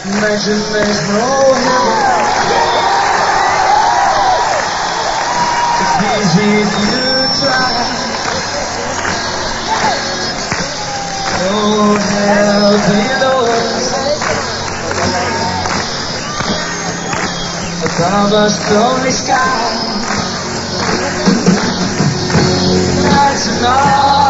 Imagine there's no heaven. It's easy if you try. No hell below us. Above us only sky. Nights and all.